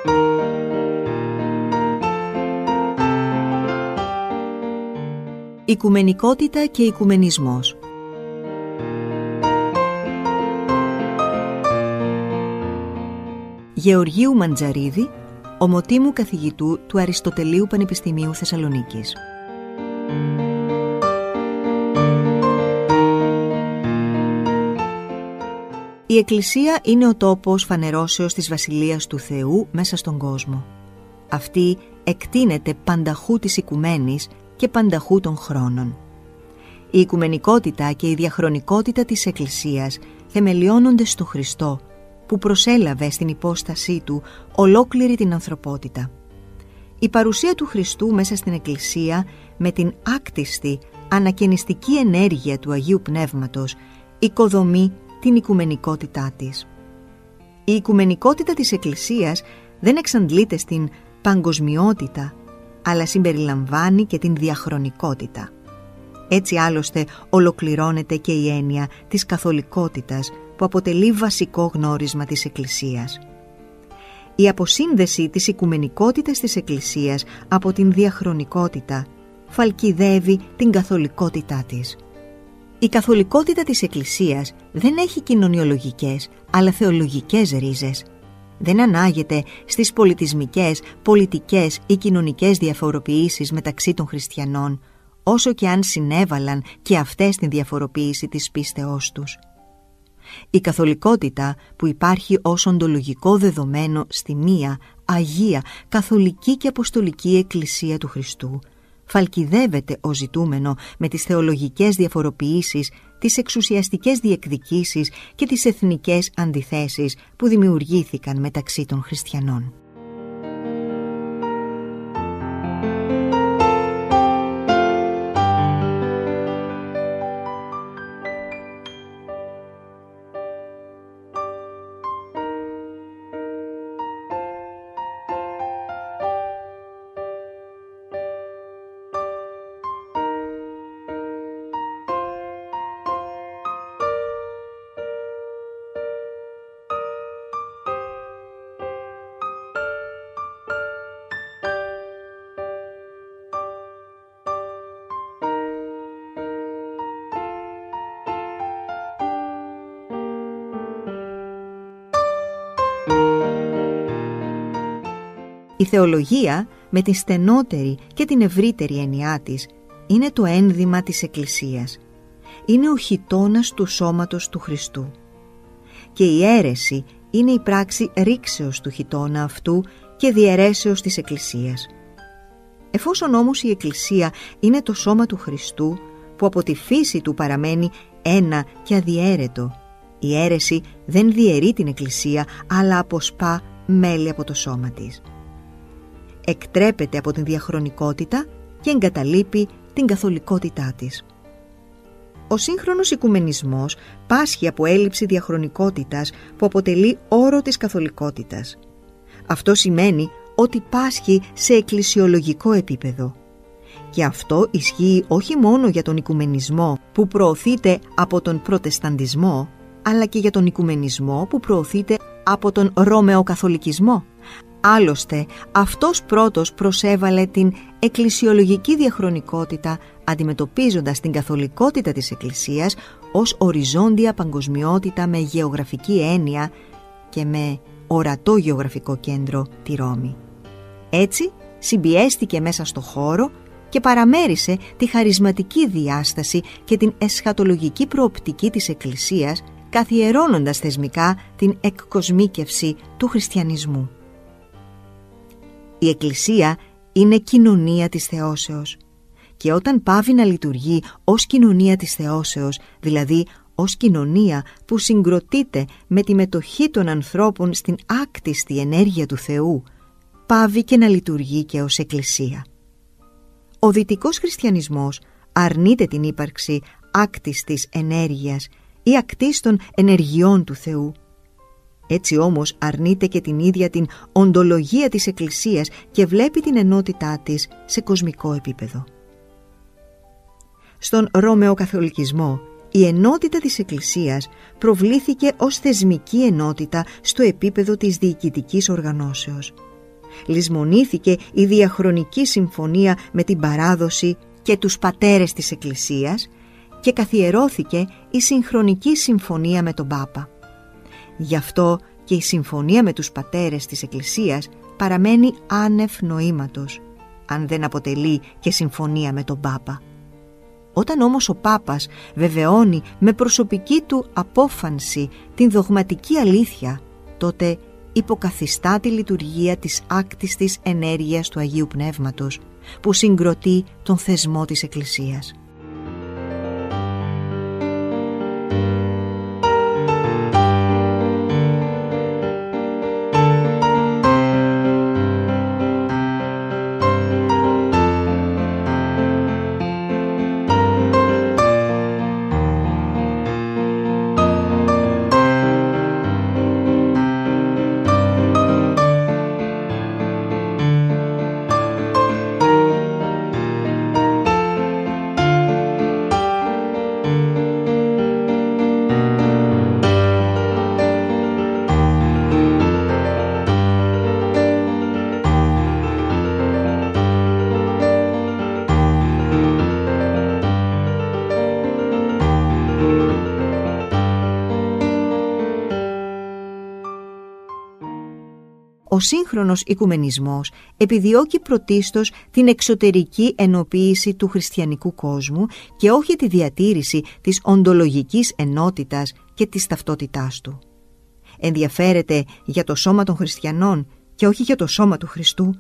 Οικουμενικότητα και οικουμενισμός. Γεωργίου Μαντζαρίδη, ομοτήμου καθηγητού του Αριστοτελείου Πανεπιστημίου Θεσσαλονίκης. Η Εκκλησία είναι ο τόπος φανερώσεως της Βασιλείας του Θεού μέσα στον κόσμο. Αυτή εκτείνεται πανταχού της οικουμένης και πανταχού των χρόνων. Η οικουμενικότητα και η διαχρονικότητα της Εκκλησίας θεμελιώνονται στο Χριστό, που προσέλαβε στην υπόστασή του ολόκληρη την ανθρωπότητα. Η παρουσία του Χριστού μέσα στην Εκκλησία, με την άκτιστη ανακαινιστική ενέργεια του Αγίου Πνεύματος, οικοδομεί την οικουμενικότητά της. Η οικουμενικότητα της Εκκλησίας δεν εξαντλείται στην παγκοσμιότητα, αλλά συμπεριλαμβάνει και την διαχρονικότητα. Έτσι άλλωστε ολοκληρώνεται και η έννοια της καθολικότητας, που αποτελεί βασικό γνώρισμα της Εκκλησίας. Η αποσύνδεση της οικουμενικότητας της Εκκλησίας από την διαχρονικότητα φαλκιδεύει την καθολικότητά της. Η καθολικότητα της Εκκλησίας δεν έχει κοινωνιολογικές, αλλά θεολογικές ρίζες. Δεν ανάγεται στις πολιτισμικές, πολιτικές ή κοινωνικές διαφοροποιήσεις μεταξύ των χριστιανών, όσο και αν συνέβαλαν και αυτές την διαφοροποίηση της πίστεώς τους. Η καθολικότητα, που υπάρχει ως οντολογικό δεδομένο στη μία, αγία, καθολική και αποστολική Εκκλησία του Χριστού, φαλκιδεύεται ως ζητούμενο με τις θεολογικές διαφοροποιήσεις, τις εξουσιαστικές διεκδικήσεις και τις εθνικές αντιθέσεις που δημιουργήθηκαν μεταξύ των χριστιανών. Η θεολογία, με την στενότερη και την ευρύτερη έννοιά της, είναι το ένδυμα της Εκκλησίας. Είναι ο χιτώνας του σώματος του Χριστού. Και η αίρεση είναι η πράξη ρήξεως του χιτώνα αυτού και διαιρέσεως της Εκκλησίας. Εφόσον όμως η Εκκλησία είναι το σώμα του Χριστού, που από τη φύση του παραμένει ένα και αδιαίρετο, η αίρεση δεν διαιρεί την Εκκλησία, αλλά αποσπά μέλη από το σώμα της. Εκτρέπεται από την διαχρονικότητα και εγκαταλείπει την καθολικότητά της. Ο σύγχρονος οικουμενισμός πάσχει από έλλειψη διαχρονικότητας που αποτελεί όρο της καθολικότητας. Αυτό σημαίνει ότι πάσχει σε εκκλησιολογικό επίπεδο. Και αυτό ισχύει όχι μόνο για τον οικουμενισμό που προωθείται από τον προτεσταντισμό, αλλά και για τον οικουμενισμό που προωθείται από τον ρωμαιοκαθολικισμό. Άλλωστε, αυτός πρώτος προσέβαλε την εκκλησιολογική διαχρονικότητα, αντιμετωπίζοντας την καθολικότητα της Εκκλησίας ως οριζόντια παγκοσμιότητα με γεωγραφική έννοια και με ορατό γεωγραφικό κέντρο τη Ρώμη. Έτσι, συμπιέστηκε μέσα στο χώρο και παραμέρισε τη χαρισματική διάσταση και την εσχατολογική προοπτική της Εκκλησίας, καθιερώνοντας θεσμικά την εκκοσμίκευση του χριστιανισμού. Η Εκκλησία είναι κοινωνία της θεώσεως και όταν πάβει να λειτουργεί ως κοινωνία της θεώσεως, δηλαδή ως κοινωνία που συγκροτείται με τη μετοχή των ανθρώπων στην άκτιστη ενέργεια του Θεού, πάβει και να λειτουργεί και ως Εκκλησία. Ο δυτικός χριστιανισμός αρνείται την ύπαρξη άκτιστης ενέργειας ή ακτίστων ενεργειών του Θεού. Έτσι όμως αρνείται και την ίδια την οντολογία της Εκκλησίας και βλέπει την ενότητά της σε κοσμικό επίπεδο. Στον Ρωμαιοκαθολικισμό, η ενότητα της Εκκλησίας προβλήθηκε ως θεσμική ενότητα στο επίπεδο της διοικητικής οργανώσεως. Λησμονήθηκε η διαχρονική συμφωνία με την παράδοση και τους πατέρες της Εκκλησίας και καθιερώθηκε η συγχρονική συμφωνία με τον Πάπα. Γι' αυτό και η συμφωνία με τους πατέρες της Εκκλησίας παραμένει άνευ νοήματος, αν δεν αποτελεί και συμφωνία με τον Πάπα. Όταν όμως ο Πάπας βεβαιώνει με προσωπική του απόφανση την δογματική αλήθεια, τότε υποκαθιστά τη λειτουργία της άκτιστης ενέργειας του Αγίου Πνεύματος που συγκροτεί τον θεσμό της Εκκλησίας. Ο σύγχρονος οικουμενισμός επιδιώκει πρωτίστως την εξωτερική ενοποίηση του χριστιανικού κόσμου και όχι τη διατήρηση της οντολογικής ενότητας και της ταυτότητάς του. Ενδιαφέρεται για το σώμα των χριστιανών και όχι για το σώμα του Χριστού.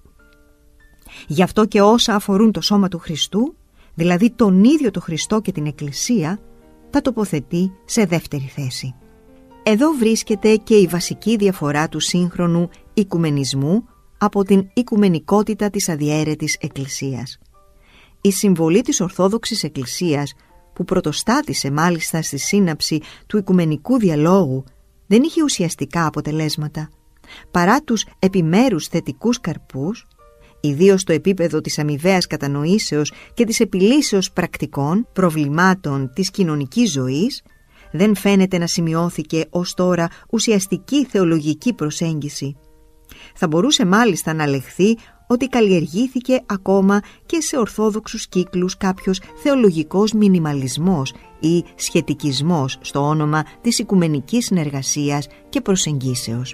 Γι' αυτό και όσα αφορούν το σώμα του Χριστού, δηλαδή τον ίδιο τον Χριστό και την Εκκλησία, τα τοποθετεί σε δεύτερη θέση. Εδώ βρίσκεται και η βασική διαφορά του σύγχρονου οικουμενισμού από την οικουμενικότητα της αδιαίρετης Εκκλησίας. Η συμβολή της Ορθόδοξης Εκκλησίας, που πρωτοστάτησε μάλιστα στη σύναψη του οικουμενικού διαλόγου, δεν είχε ουσιαστικά αποτελέσματα. Παρά τους επιμέρους θετικούς καρπούς, ιδίως στο επίπεδο της αμοιβαίας κατανοήσεως και της επιλύσεως πρακτικών προβλημάτων της κοινωνικής ζωής, δεν φαίνεται να σημειώθηκε ως τώρα ουσιαστική θεολογική προσέγγιση. Θα μπορούσε μάλιστα να λεχθεί ότι καλλιεργήθηκε ακόμα και σε ορθόδοξους κύκλους κάποιος θεολογικός μινιμαλισμός ή σχετικισμός στο όνομα της οικουμενικής συνεργασίας και προσεγγίσεως.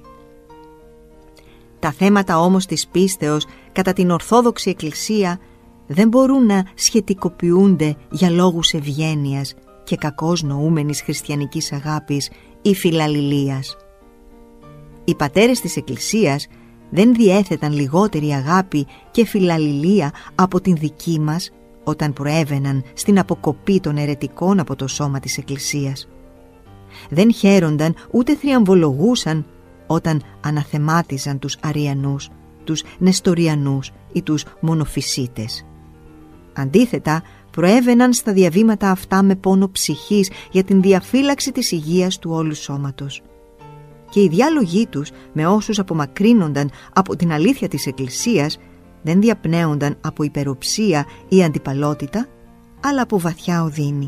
Τα θέματα όμως της πίστεως κατά την Ορθόδοξη Εκκλησία δεν μπορούν να σχετικοποιούνται για λόγους ευγένειας και κακώς νοούμενης χριστιανικής αγάπης ή φιλαλληλίας. Οι πατέρες της Εκκλησίας δεν διέθεταν λιγότερη αγάπη και φιλαλληλία από την δική μας όταν προέβαιναν στην αποκοπή των αιρετικών από το σώμα της Εκκλησίας. Δεν χαίρονταν ούτε θριαμβολογούσαν όταν αναθεμάτιζαν τους Αριανούς, τους Νεστοριανούς ή τους Μονοφυσίτες. Αντίθετα, προέβαιναν στα διαβήματα αυτά με πόνο ψυχής για την διαφύλαξη της υγείας του όλου σώματος. Και οι διάλογοι τους με όσους απομακρύνονταν από την αλήθεια της Εκκλησίας δεν διαπνέονταν από υπεροψία ή αντιπαλότητα, αλλά από βαθιά οδύνη.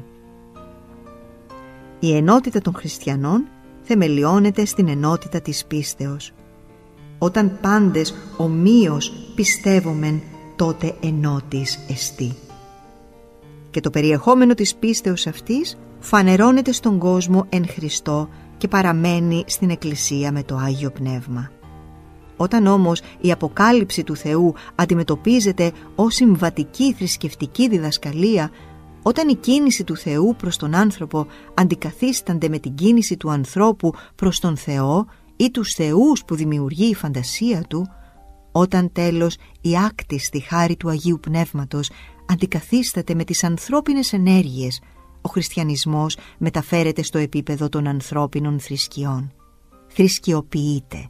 Η ενότητα των χριστιανών θεμελιώνεται στην ενότητα της πίστεως. Όταν πάντες ομοίως πιστεύομεν, τότε ενότης εστί. Και το περιεχόμενο της πίστεως αυτής φανερώνεται στον κόσμο εν Χριστώ και παραμένει στην Εκκλησία με το Άγιο Πνεύμα. Όταν όμως η αποκάλυψη του Θεού αντιμετωπίζεται ως συμβατική θρησκευτική διδασκαλία, όταν η κίνηση του Θεού προς τον άνθρωπο αντικαθίστανται με την κίνηση του ανθρώπου προς τον Θεό ή τους θεούς που δημιουργεί η φαντασία του, όταν τέλος η άκτιστη χάρη του Αγίου Πνεύματος αντικαθίσταται με τις ανθρώπινες ενέργειες, ο χριστιανισμός μεταφέρεται στο επίπεδο των ανθρώπινων θρησκειών. Θρησκειοποιείται.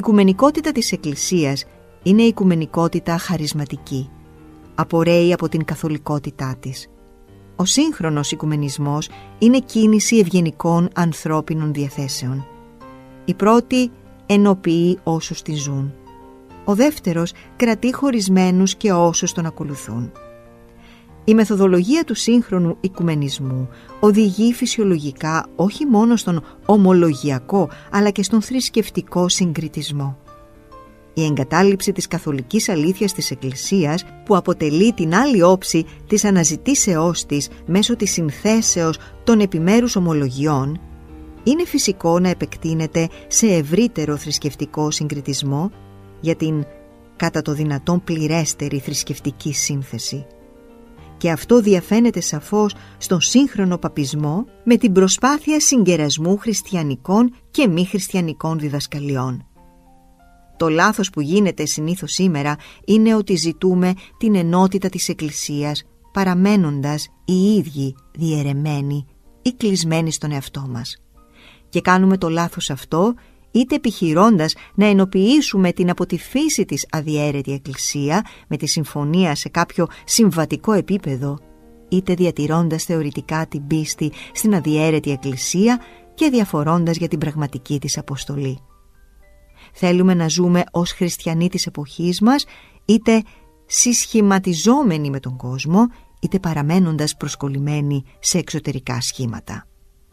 οικουμενικότητα της Εκκλησίας είναι η οικουμενικότητα χαρισματική. Απορρέει από την καθολικότητά της. Ο σύγχρονος οικουμενισμός είναι κίνηση ευγενικών ανθρώπινων διαθέσεων. Η πρώτη ενοποιεί όσους τη ζουν. Ο δεύτερος κρατεί χωρισμένους και όσους τον ακολουθούν. Η μεθοδολογία του σύγχρονου οικουμενισμού οδηγεί φυσιολογικά όχι μόνο στον ομολογιακό αλλά και στον θρησκευτικό συγκριτισμό. Η εγκατάλειψη της καθολικής αλήθειας της Εκκλησίας, που αποτελεί την άλλη όψη της αναζητήσεώς της μέσω της συνθέσεως των επιμέρους ομολογιών, είναι φυσικό να επεκτείνεται σε ευρύτερο θρησκευτικό συγκριτισμό για την κατά το δυνατόν πληρέστερη θρησκευτική σύνθεση. Και αυτό διαφαίνεται σαφώς στον σύγχρονο παπισμό με την προσπάθεια συγκερασμού χριστιανικών και μη χριστιανικών διδασκαλιών. Το λάθος που γίνεται συνήθως σήμερα είναι ότι ζητούμε την ενότητα της Εκκλησίας παραμένοντας οι ίδιοι διαιρεμένοι ή κλεισμένοι στον εαυτό μας. Και κάνουμε το λάθος αυτό είτε επιχειρώντας να ενοποιήσουμε την από τη φύση της αδιαίρετη Εκκλησία με τη συμφωνία σε κάποιο συμβατικό επίπεδο, είτε διατηρώντας θεωρητικά την πίστη στην αδιαίρετη Εκκλησία και διαφορώντας για την πραγματική της αποστολή. Θέλουμε να ζούμε ως χριστιανοί της εποχής μας, είτε συσχηματιζόμενοι με τον κόσμο, είτε παραμένοντας προσκολλημένοι σε εξωτερικά σχήματα.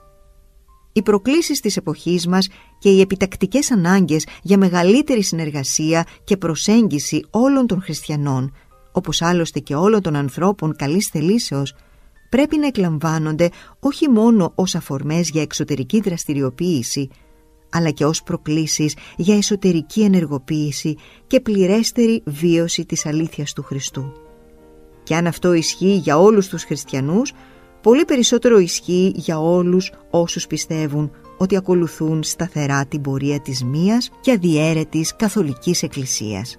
Οι προκλήσεις της εποχής μας και οι επιτακτικές ανάγκες για μεγαλύτερη συνεργασία και προσέγγιση όλων των χριστιανών, όπως άλλωστε και όλων των ανθρώπων καλής θελήσεως, πρέπει να εκλαμβάνονται όχι μόνο ως αφορμές για εξωτερική δραστηριοποίηση, αλλά και ως προκλήσεις για εσωτερική ενεργοποίηση και πληρέστερη βίωση της αλήθειας του Χριστού. Και αν αυτό ισχύει για όλους τους χριστιανούς, πολύ περισσότερο ισχύει για όλους όσους πιστεύουν ότι ακολουθούν σταθερά την πορεία της μίας και αδιαίρετης καθολικής Εκκλησίας.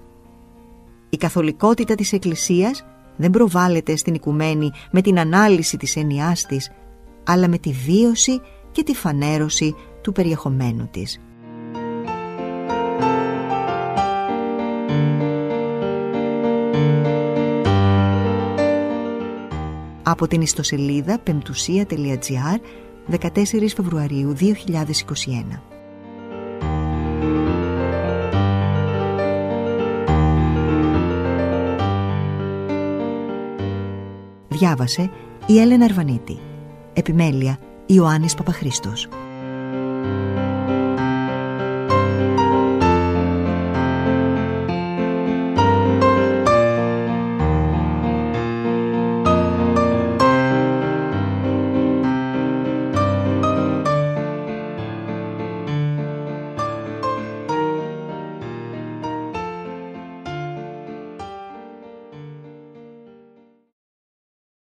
Η καθολικότητα της Εκκλησίας δεν προβάλλεται στην οικουμένη με την ανάλυση της έννοιάς της, αλλά με τη βίωση και τη φανέρωση του περιεχομένου της. Από την ιστοσελίδα πεμπτουσία.gr, 14 Φεβρουαρίου 2021. Διάβασε η Έλενα Αρβανίτη. Επιμέλεια Ιωάννης Παπαχρήστος.